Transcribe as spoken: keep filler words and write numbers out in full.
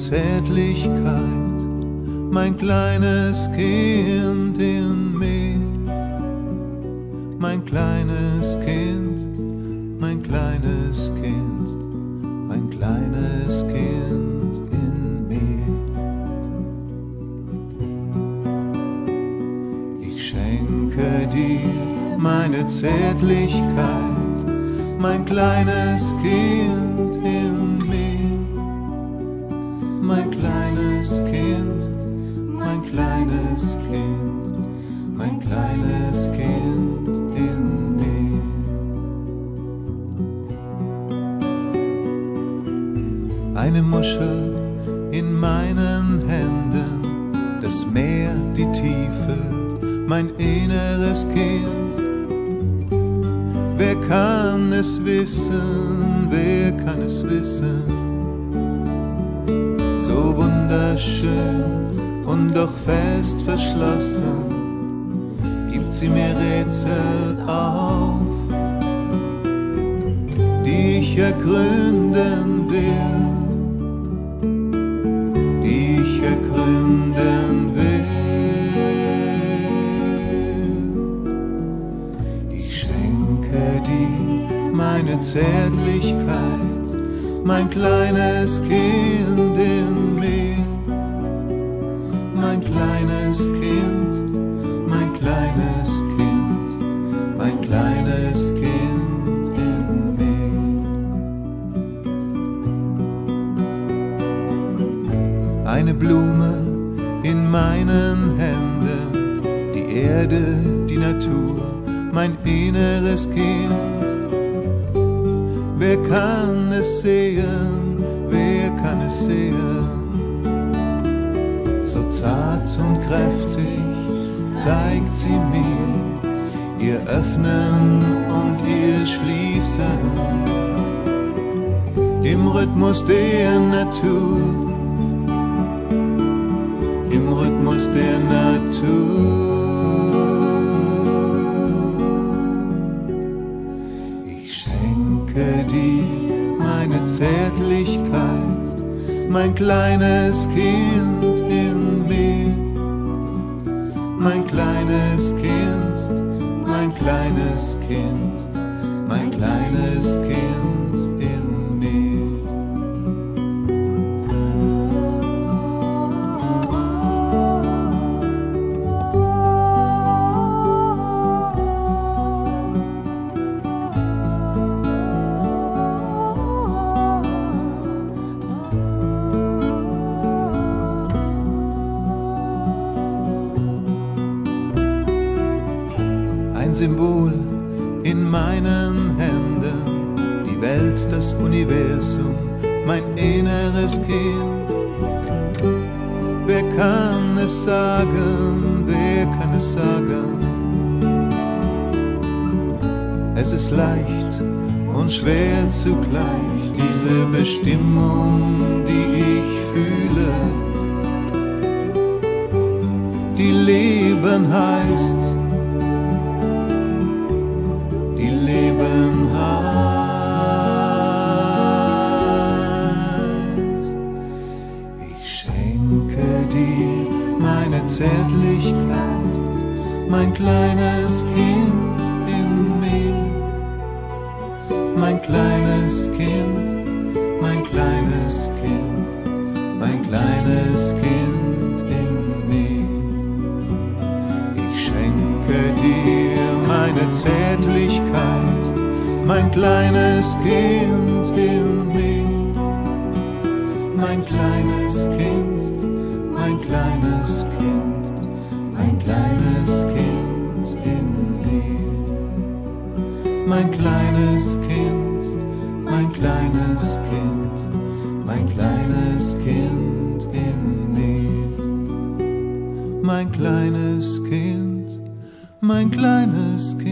Zärtlichkeit, mein kleines Kind in mir, mein kleines Kind, mein kleines Kind, mein kleines Kind in mir. Ich schenke dir meine Zärtlichkeit, mein kleines Kind in mir, mein kleines Kind, mein kleines Kind, mein kleines Kind in mir. Eine Muschel in meinen Händen, das Meer, die Tiefe, mein inneres Kind. Wer kann es wissen, wer kann es wissen? So wunderschön und doch fest verschlossen, gibt sie mir Rätsel auf, die ich ergründen will, die ich ergründen will. Ich schenke dir meine Zärtlichkeit, mein kleines Kind in mir, mein kleines Kind, mein kleines Kind, mein kleines Kind in mir. Eine Blume in meinen Händen, die Erde, die Natur, mein inneres Kind. Wer kann es sehen, wer kann es sehen? So zart und kräftig zeigt sie mir ihr Öffnen und ihr Schließen im Rhythmus der Natur, im Rhythmus der Natur. Dir meine Zärtlichkeit, mein kleines Kind in mir, mein kleines Kind, mein kleines Kind, mein kleines Kind in mir. Ein Symbol in meinen Händen, die Welt, das Universum, mein inneres Kind. Wer kann es sagen, wer kann es sagen? Es ist leicht und schwer zugleich, diese Bestimmung, die ich fühle, die Leben heißt. Leben heißt. Ich schenke dir meine Zärtlichkeit, mein kleines Kind in mir, mein kleines Kind, mein kleines Kind, mein kleines Kind in mir. Ich schenke dir meine Zärtlichkeit, mein kleines Kind in mir, mein kleines Kind, mein kleines Kind, mein kleines Kind in mir, mein kleines Kind, mein kleines Kind, mein kleines Kind in mir, mein kleines Kind, mein kleines Kind.